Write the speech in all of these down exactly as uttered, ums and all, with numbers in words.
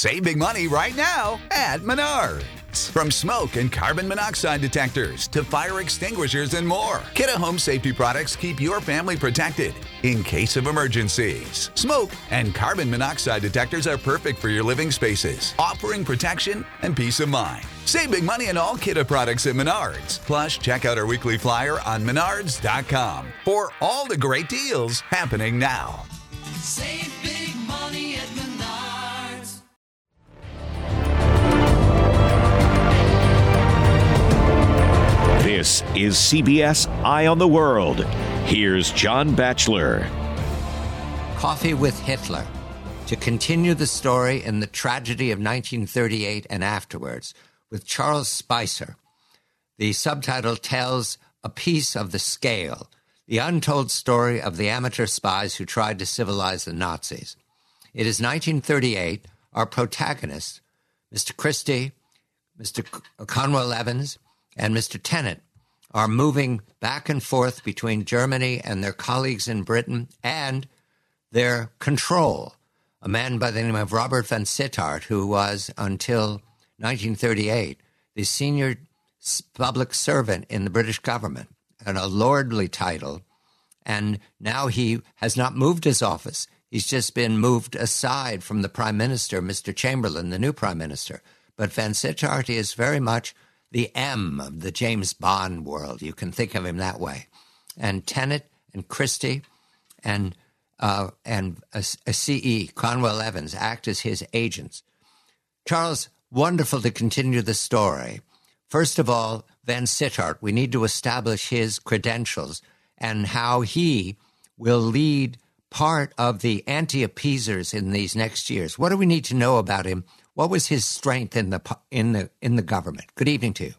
Save big money right now at Menards. From smoke and carbon monoxide detectors to fire extinguishers and more, Kidde Home Safety products keep your family protected in case of emergencies. Smoke and carbon monoxide detectors are perfect for your living spaces, offering protection and peace of mind. Save big money on all Kidde products at Menards. Plus, check out our weekly flyer on menards dot com for all the great deals happening now. Save big money at Menards. This is C B S Eye on the World. Here's John Batchelor. Coffee with Hitler. To continue the story in the tragedy of nineteen thirty-eight and afterwards with Charles Spicer. The subtitle tells a piece of the scale, the untold story of the amateur spies who tried to civilize the Nazis. It is nineteen thirty-eight. Our protagonists, Mister Christie, Mister Conwell Evans, and Mister Tennant, are moving back and forth between Germany and their colleagues in Britain and their control. A man by the name of Robert Van Sittart, who was, until nineteen thirty-eight, the senior public servant in the British government, and a lordly title. And now he has not moved his office. He's just been moved aside from the Prime Minister, Mister Chamberlain, the new Prime Minister. But Van Sittart is very much the M of the James Bond world. You can think of him that way. And Tennant and Christie and uh, and a, a C E, Conwell Evans, act as his agents. Charles, wonderful to continue the story. First of all, Van Sittart, we need to establish his credentials and how he will lead part of the anti-appeasers in these next years. What do we need to know about him? What was his strength in the in the in the government? Good evening to you.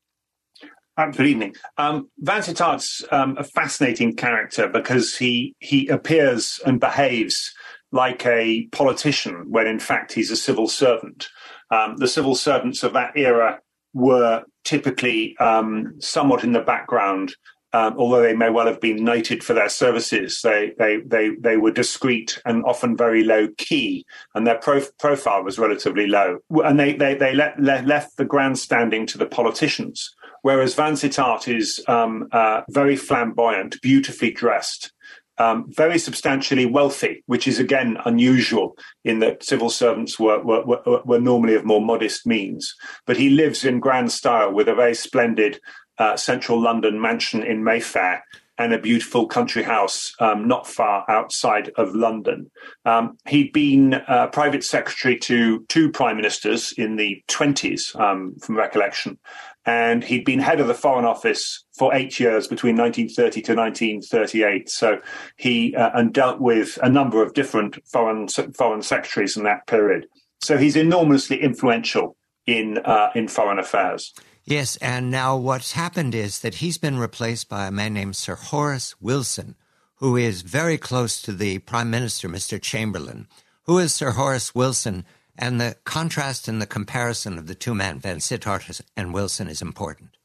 Um, good evening. Um, Van Sittart's um, a fascinating character because he he appears and behaves like a politician when in fact he's a civil servant. Um, the civil servants of that era were typically um, somewhat in the background. Um, although they may well have been noted for their services, they they they they were discreet and often very low key, and their prof- profile was relatively low. And they they they let, let, left the grandstanding to the politicians. Whereas Van Sittart is um, uh, very flamboyant, beautifully dressed, um, very substantially wealthy, which is again unusual in that civil servants were, were were were normally of more modest means. But he lives in grand style with a very splendid Uh, central London mansion in Mayfair and a beautiful country house um, not far outside of London. Um, he'd been uh, private secretary to two prime ministers in the twenties, um, from recollection, and he'd been head of the Foreign Office for eight years between nineteen thirty to nineteen thirty-eight. So he uh, and dealt with a number of different foreign foreign secretaries in that period. So he's enormously influential in uh, in foreign affairs. Yes, and now what's happened is that he's been replaced by a man named Sir Horace Wilson, who is very close to the Prime Minister, Mister Chamberlain. Who is Sir Horace Wilson? And the contrast and the comparison of the two men, Van Sittart and Wilson, is important.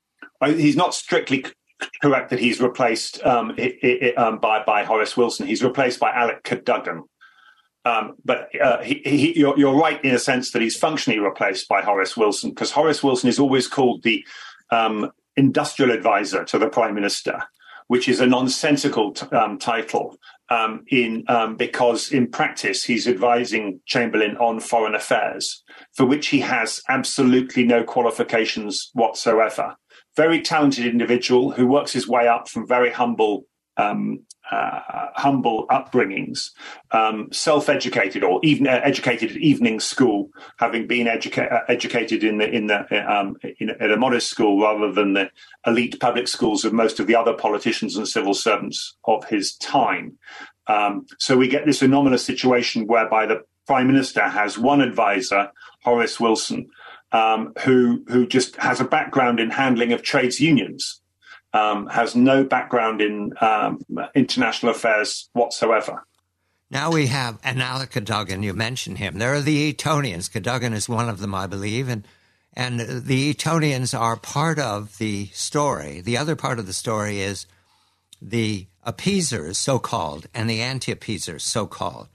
He's not strictly correct that he's replaced um, it, it, um, by, by Horace Wilson. He's replaced by Alec Cadogan. Um, but uh, he, he, you're, you're right in a sense that he's functionally replaced by Horace Wilson, because Horace Wilson is always called the um, industrial advisor to the Prime Minister, which is a nonsensical t- um, title um, in um, because in practice he's advising Chamberlain on foreign affairs, for which he has absolutely no qualifications whatsoever. Very talented individual who works his way up from very humble um Uh, humble upbringings, um, self-educated or even uh, educated at evening school, having been educa- uh, educated in the in the um, in, at a modest school rather than the elite public schools of most of the other politicians and civil servants of his time. Um, so we get this anomalous situation whereby the Prime Minister has one advisor, Horace Wilson, um, who who just has a background in handling of trades unions. Um, has no background in um, international affairs whatsoever. Now we have and Alec Cadogan. You mentioned him. There are the Etonians. Cadogan is one of them, I believe, and and the Etonians are part of the story. The other part of the story is the appeasers, so-called, and the anti-appeasers, so-called.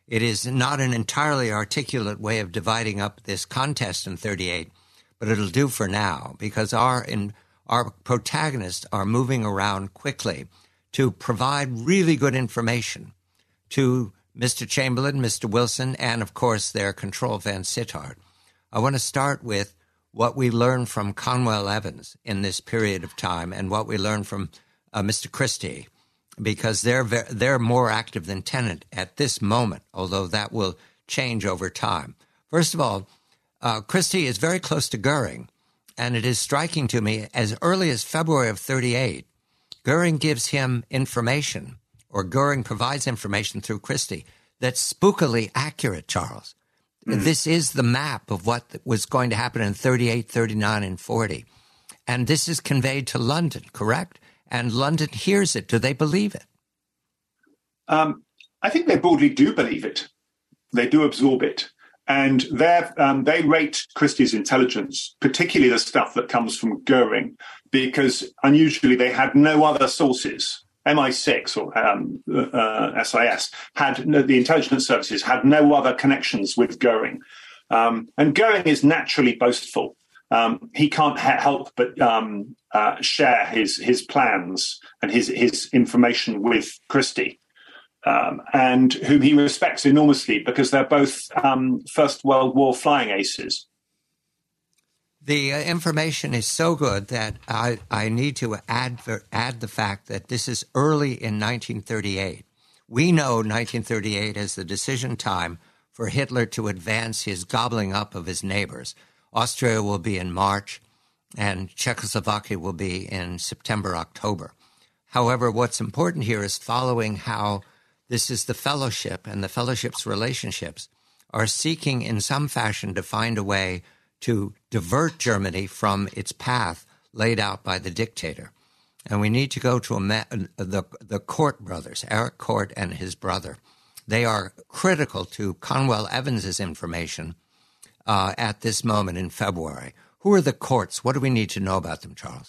It is not an entirely articulate way of dividing up this contest in thirty-eight, but it'll do for now because our in, our protagonists are moving around quickly to provide really good information to Mister Chamberlain, Mister Wilson, and, of course, their control, Van Sittart. I want to start with what we learned from Conwell Evans in this period of time and what we learned from uh, Mister Christie, because they're ver- they're more active than Tennant at this moment, although that will change over time. First of all, uh, Christie is very close to Goering, and it is striking to me as early as February of thirty-eight, Goering gives him information, or Goering provides information through Christie, that's spookily accurate, Charles. Mm-hmm. This is the map of what was going to happen in thirty-eight, thirty-nine, and forty. And this is conveyed to London, correct? And London hears it. Do they believe it? Um, I think they broadly do believe it. They do absorb it. And um, they rate Christie's intelligence, particularly the stuff that comes from Goering, because unusually they had no other sources. M I six or um, uh, S I S had no, the intelligence services had no other connections with Goering. Um, and Goering is naturally boastful. Um, he can't ha- help but um, uh, share his his plans and his his information with Christie, um, and whom he respects enormously because they're both um, First World War flying aces. The uh, information is so good that I, I need to add add the fact that this is early in nineteen thirty-eight. We know nineteen thirty-eight as the decision time for Hitler to advance his gobbling up of his neighbors. Austria will be in March, and Czechoslovakia will be in September, October. However, what's important here is following how this is the fellowship, and the fellowship's relationships are seeking in some fashion to find a way to divert Germany from its path laid out by the dictator. And we need to go to a ma- the, the Court brothers, Eric Court and his brother. They are critical to Conwell Evans's information uh, at this moment in February. Who are the Courts? What do we need to know about them, Charles?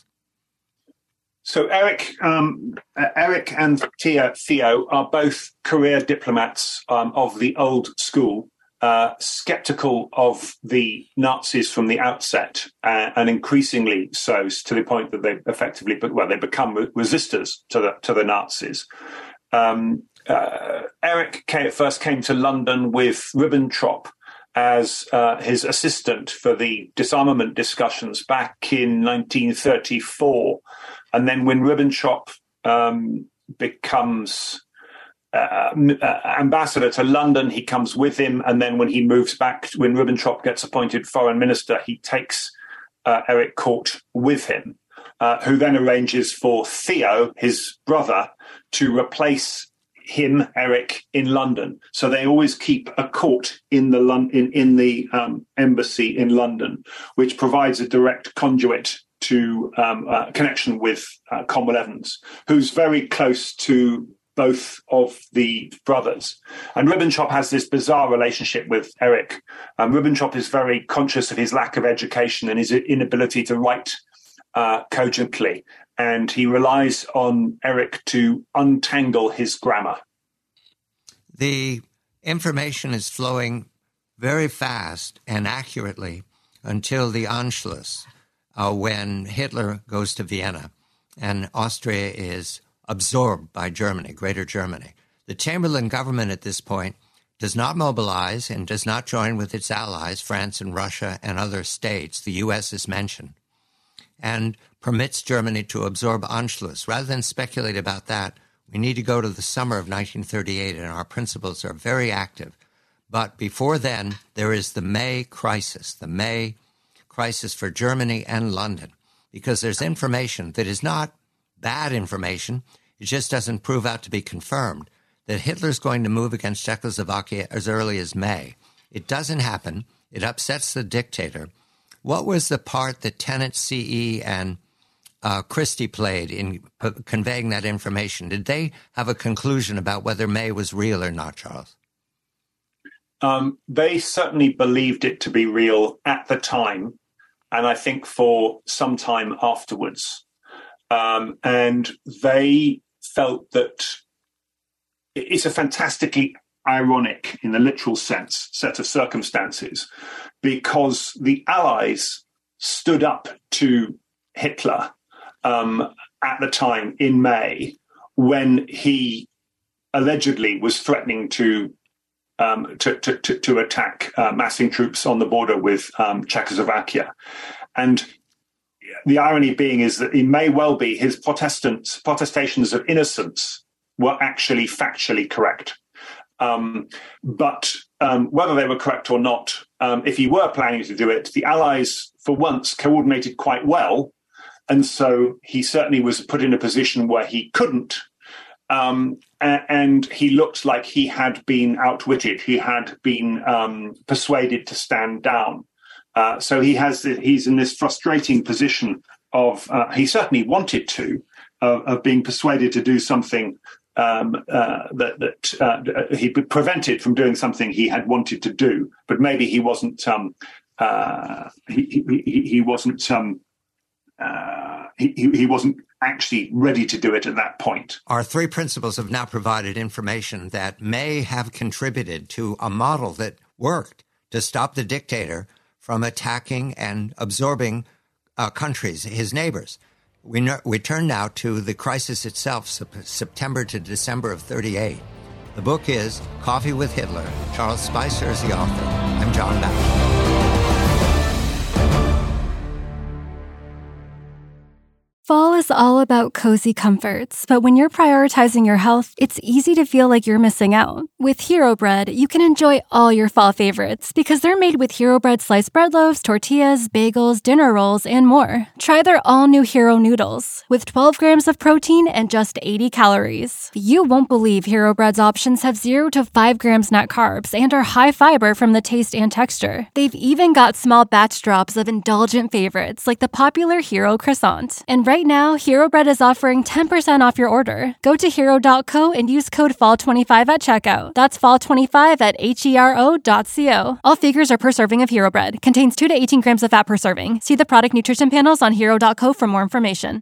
So Eric, um, uh, Eric and Tia Theo are both career diplomats um, of the old school. Uh, skeptical of the Nazis from the outset, uh, and increasingly so to the point that they effectively, well, they become re- resistors to the to the Nazis. Um, uh, Eric came, first came to London with Ribbentrop as uh, his assistant for the disarmament discussions back in nineteen thirty-four, and then when Ribbentrop um, becomes Uh, uh, ambassador to London, he comes with him, and then when he moves back, when Ribbentrop gets appointed foreign minister, he takes uh, Eric Court with him, uh, who then arranges for Theo, his brother, to replace him, Eric, in London. So they always keep a court in the Lon- in, in the um, embassy in London, which provides a direct conduit to um, uh, connection with uh, Conwell Evans, who's very close to both of the brothers. And Ribbentrop has this bizarre relationship with Eric. Um, Ribbentrop is very conscious of his lack of education and his inability to write uh, cogently. And he relies on Eric to untangle his grammar. The information is flowing very fast and accurately until the Anschluss, uh, when Hitler goes to Vienna and Austria is absorbed by Germany, Greater Germany. The Chamberlain government at this point does not mobilize and does not join with its allies, France and Russia and other states. The U S is mentioned, and permits Germany to absorb Anschluss. Rather than speculate about that, we need to go to the summer of nineteen thirty-eight, and our principles are very active. But before then, there is the May crisis, the May crisis for Germany and London, because there's information that is not bad information. It just doesn't prove out to be confirmed that Hitler's going to move against Czechoslovakia as early as May. It doesn't happen. It upsets the dictator. What was the part that Tennant, C E, and uh, Christie played in p- conveying that information? Did they have a conclusion about whether May was real or not, Charles? Um, they certainly believed it to be real at the time, and I think for some time afterwards. Um, and they felt that it's a fantastically ironic in the literal sense set of circumstances, because the Allies stood up to Hitler um, at the time in May when he allegedly was threatening to um, to, to, to, to attack uh, massing troops on the border with um, Czechoslovakia. And the irony being is that it may well be his Protestant protestations of innocence were actually factually correct. Um, but um, whether they were correct or not, um, if he were planning to do it, the Allies, for once, coordinated quite well. And so he certainly was put in a position where he couldn't. Um, and he looked like he had been outwitted. He had been um, persuaded to stand down. Uh, so he has he's in this frustrating position of uh, he certainly wanted to uh, of being persuaded to do something um, uh, that that uh, he prevented from doing something he had wanted to do, but maybe he wasn't um, uh, he, he he wasn't um, uh, he he wasn't actually ready to do it at that point. Our three principals have now provided information that may have contributed to a model that worked to stop the dictator from attacking and absorbing uh, countries, his neighbors. We, know, we turn now to the crisis itself, September to December of thirty-eight. The book is Coffee with Hitler. Charles Spicer is the author. I'm John Batchelor. Fall is all about cozy comforts, but when you're prioritizing your health, it's easy to feel like you're missing out. With Hero Bread, you can enjoy all your fall favorites because they're made with Hero Bread sliced bread loaves, tortillas, bagels, dinner rolls, and more. Try their all-new Hero Noodles with twelve grams of protein and just eighty calories. You won't believe Hero Bread's options have zero to five grams net carbs and are high fiber from the taste and texture. They've even got small batch drops of indulgent favorites like the popular Hero Croissant. And right Right now, Hero Bread is offering ten percent off your order. Go to hero dot co and use code fall twenty-five at checkout. That's fall twenty-five at hero dot co. All figures are per serving of Hero Bread. Contains two to eighteen grams of fat per serving. See the product nutrition panels on hero dot co for more information.